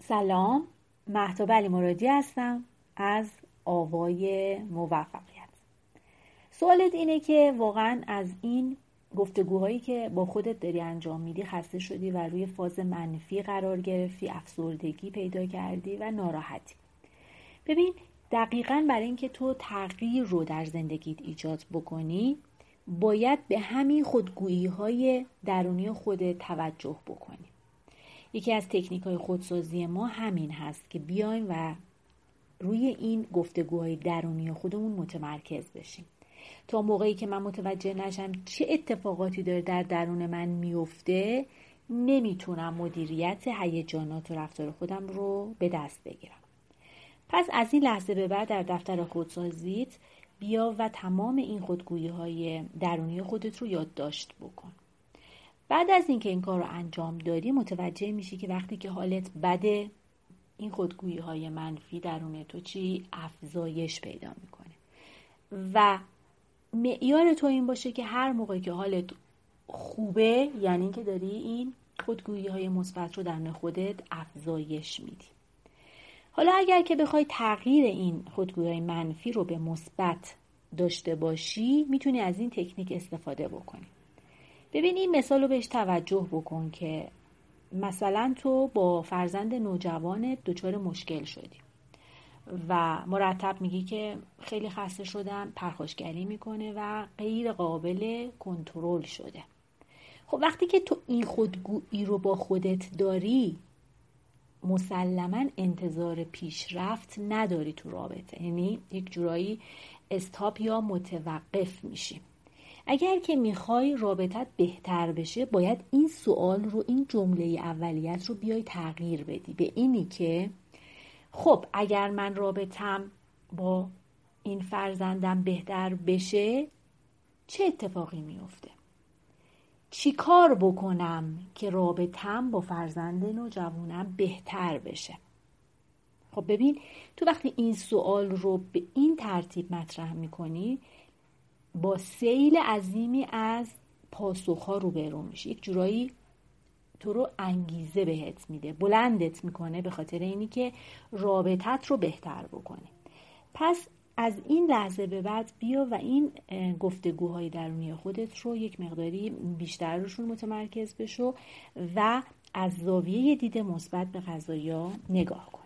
سلام، مهتاب علی مرادی هستم از آوای موفقیت. سوالت اینه که واقعا از این گفتگوهایی که با خودت داری انجام میدی خسته شدی و روی فاز منفی قرار گرفتی، افسردگی پیدا کردی و ناراحتی. ببین، دقیقاً برای اینکه تو تغییر رو در زندگیت ایجاد بکنی باید به همین خودگویی‌های درونی خودت توجه بکنی. یکی از تکنیک‌های خودسازی ما همین هست که بیایم و روی این گفتگوهای درونی خودمون متمرکز بشیم. تا موقعی که من متوجه نشم چه اتفاقاتی داره در درون من میفته، نمیتونم مدیریت هیجانات و رفتار خودم رو به دست بگیرم. پس از این لحظه به بعد در دفتر خودسازیت بیا و تمام این خودگویی‌های درونی خودت رو یادداشت بکن. بعد از اینکه این کار رو انجام دادی متوجه میشی که وقتی که حالت بده، این خودگویی‌های منفی درون تو افزایش پیدا میکنه و معیار تو این باشه که هر موقع که حالت خوبه، یعنی که داری این خودگویی‌های مثبت رو درون خودت افزایش میدی. حالا اگر که بخوای تغییر این خودگویی‌های منفی رو به مثبت داشته باشی، میتونی از این تکنیک استفاده بکنی. ببین، این مثال رو بهش توجه بکن که مثلا تو با فرزند نوجوانت دچار مشکل شدی و مرتب میگی که خیلی خسته شدم، پرخاشگری میکنه و غیر قابل کنترل شده. خب وقتی که تو این خودگویی رو با خودت داری، مسلماً انتظار پیشرفت نداری تو رابطه، یعنی یک جورایی استاپ یا متوقف میشی. اگر که میخوای رابطت بهتر بشه باید این سوال رو، این جمله اولیت رو بیای تغییر بدی به اینی که خب اگر من رابطم با این فرزندم بهتر بشه چه اتفاقی میفته؟ چی کار بکنم که رابطم با فرزند نوجوانم بهتر بشه؟ خب ببین، تو وقتی این سوال رو به این ترتیب مطرح میکنی با سیل عظیمی از پاسخ‌ها روبرو میشی. یک جورایی تو رو انگیزه بهت میده، بلندت میکنه به خاطر اینی که رابطت رو بهتر بکنی. پس از این لحظه به بعد بیا و این گفتگوهای درونی خودت رو یک مقداری بیشتر روشون متمرکز بشو و از زاویه دید مثبت به قضایا نگاه کن.